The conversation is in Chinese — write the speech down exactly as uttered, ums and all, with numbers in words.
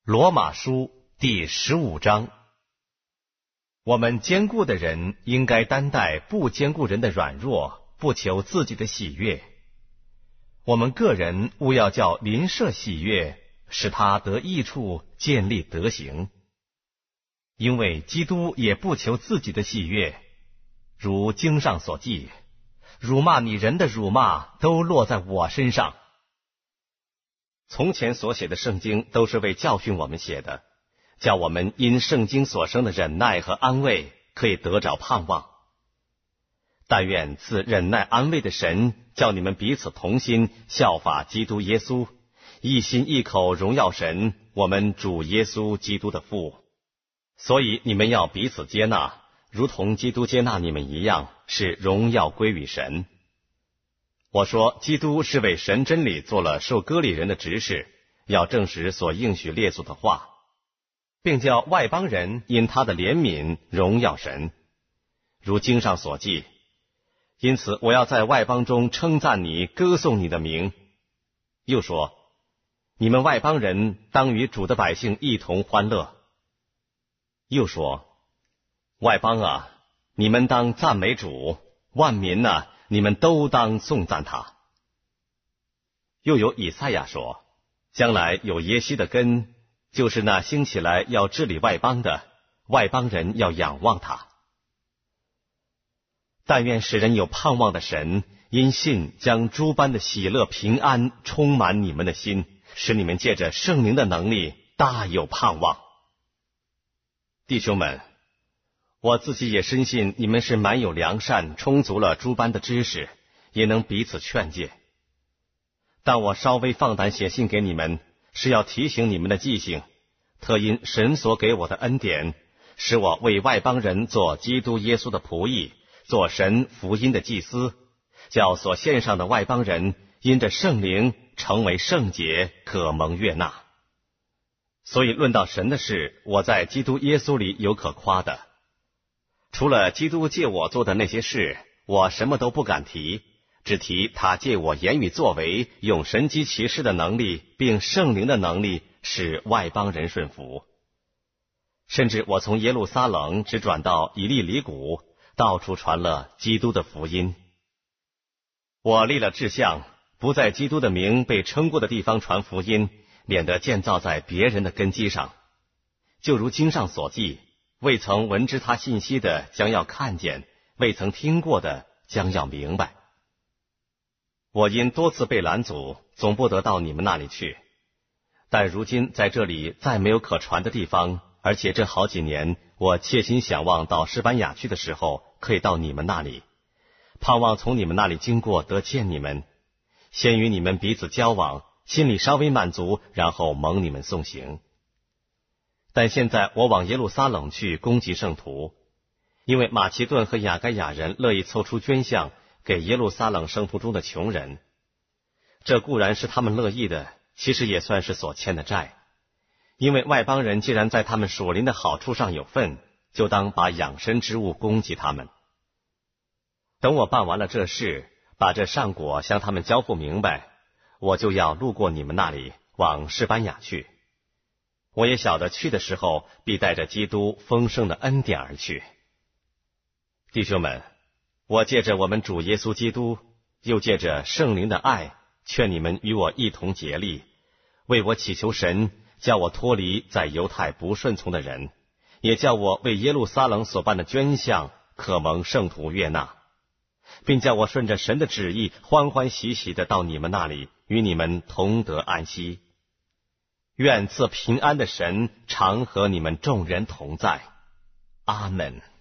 罗马书第十五章。我们坚固的人应该担待不坚固人的软弱，不求自己的喜悦。我们个人务要叫邻舍喜悦，使他得益处，建立德行。因为基督也不求自己的喜悦，如经上所记，辱骂你人的辱骂都落在我身上。从前所写的圣经都是为教训我们写的，叫我们因圣经所生的忍耐和安慰，可以得着盼望。但愿赐忍耐安慰的神，叫你们彼此同心，效法基督耶稣，一心一口荣耀神，我们主耶稣基督的父。所以你们要彼此接纳，如同基督接纳你们一样，是荣耀归于神。我说，基督是为神真理做了受割礼人的执事，要证实所应许列祖的话，并叫外邦人因他的怜悯荣耀神。如经上所记，因此我要在外邦中称赞你，歌颂你的名。又说，你们外邦人当与主的百姓一同欢乐。又说，外邦啊，你们当赞美主，万民啊，你们都当颂赞他。又有以赛亚说，将来有耶西的根，就是那兴起来要治理外邦的，外邦人要仰望他。但愿使人有盼望的神，因信将诸般的喜乐平安充满你们的心，使你们借着圣灵的能力大有盼望。弟兄们，我自己也深信你们是满有良善，充足了诸般的知识，也能彼此劝诫。但我稍微放胆写信给你们，是要提醒你们的记性，特因神所给我的恩典，使我为外邦人做基督耶稣的仆役，做神福音的祭司，叫所献上的外邦人因着圣灵成为圣洁，可蒙悦纳。所以论到神的事，我在基督耶稣里有可夸的。除了基督借我做的那些事，我什么都不敢提，只提他借我言语作为，用神机骑士的能力，并圣灵的能力，使外邦人顺服。甚至我从耶路撒冷只转到以利里谷，到处传了基督的福音。我立了志向，不在基督的名被称过的地方传福音，免得建造在别人的根基上。就如经上所记，未曾闻知他信息的将要看见，未曾听过的将要明白。我因多次被拦阻，总不得到你们那里去。但如今在这里再没有可传的地方，而且这好几年，我切心想望到士班雅去的时候，可以到你们那里，盼望从你们那里经过得见你们，先与你们彼此交往，心里稍微满足，然后蒙你们送行。但现在我往耶路撒冷去攻击圣徒，因为马其顿和雅该亚人乐意凑出捐项给耶路撒冷圣徒中的穷人。这固然是他们乐意的，其实也算是所欠的债。因为外邦人既然在他们属灵的好处上有份，就当把养生之物供给他们。等我办完了这事，把这上果向他们交付明白，我就要路过你们那里，往士班雅去。我也晓得去的时候，必带着基督丰盛的恩典而去。弟兄们，我借着我们主耶稣基督，又借着圣灵的爱，劝你们与我一同竭力，为我祈求神，叫我脱离在犹太不顺从的人，也叫我为耶路撒冷所办的捐项可蒙圣徒悦纳，并叫我顺着神的旨意欢欢喜喜的到你们那里，与你们同得安息。愿赐平安的神常和你们众人同在。阿们。